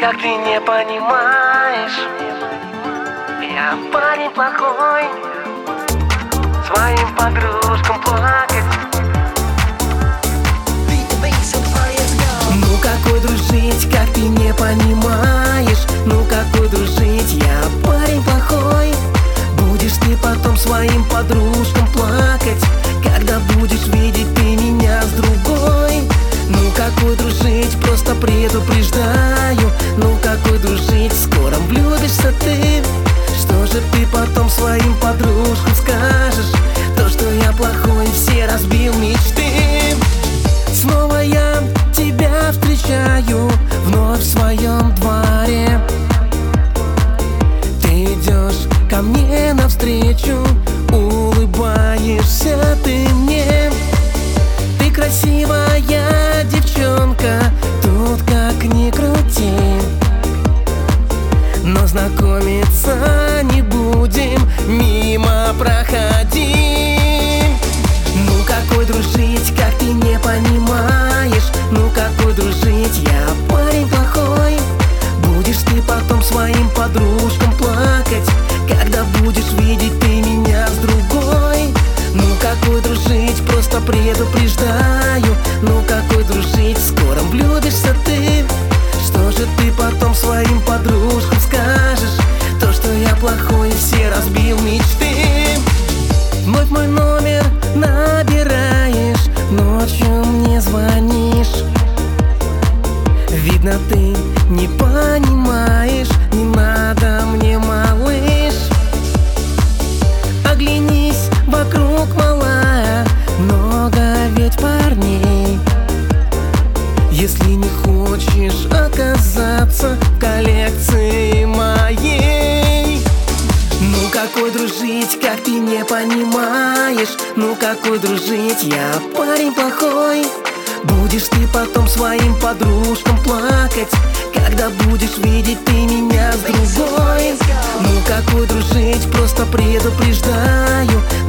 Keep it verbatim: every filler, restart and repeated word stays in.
как ты не понимаешь. Я парень плохой, своим подружкам плакать. Ну какой дружить, как ты не понимаешь. Ну какой дружить, я парень плохой. Будешь ты потом своим подружкам плакать, когда будешь видеть ты меня с другой. Ну какой дружить, просто предупреждаю. Ну какой дружить, скоро влюбишься ты. Что же ты потом своим подружкам скажешь? То, что я плохой, все разбил мечты. Снова я тебя встречаю вновь в своем дворе. Ты идешь ко мне навстречу, улыбаешься ты мне. Ты красивая девчонка, тут как ни крути. Но знакомиться не будем, мимо проходи. Ну какой дружить, как ты не понимаешь. Ну какой дружить, я парень плохой. Будешь ты потом своим подружкам плакать, когда будешь видеть ты меня с другой. Ну какой дружить, просто предупреждаю. Ну какой дружить, скоро влюбишься ты. Что же ты потом своим подружкам скажешь? То, что я плохой, все разбил мечты. Вновь мой номер набираешь, ночью мне звонишь. Видно, ты не понимаешь, не надо мне, малыш. Оглянись вокруг, малая, много ведь парней. Если не хочешь оказаться в коллекции моей. Ну какой дружить, как ты не понимаешь. Ну какой дружить, я парень плохой. Будешь ты потом своим подружкам плакать, когда будешь видеть ты меня с другой. Ну какой дружить, просто предупреждаю.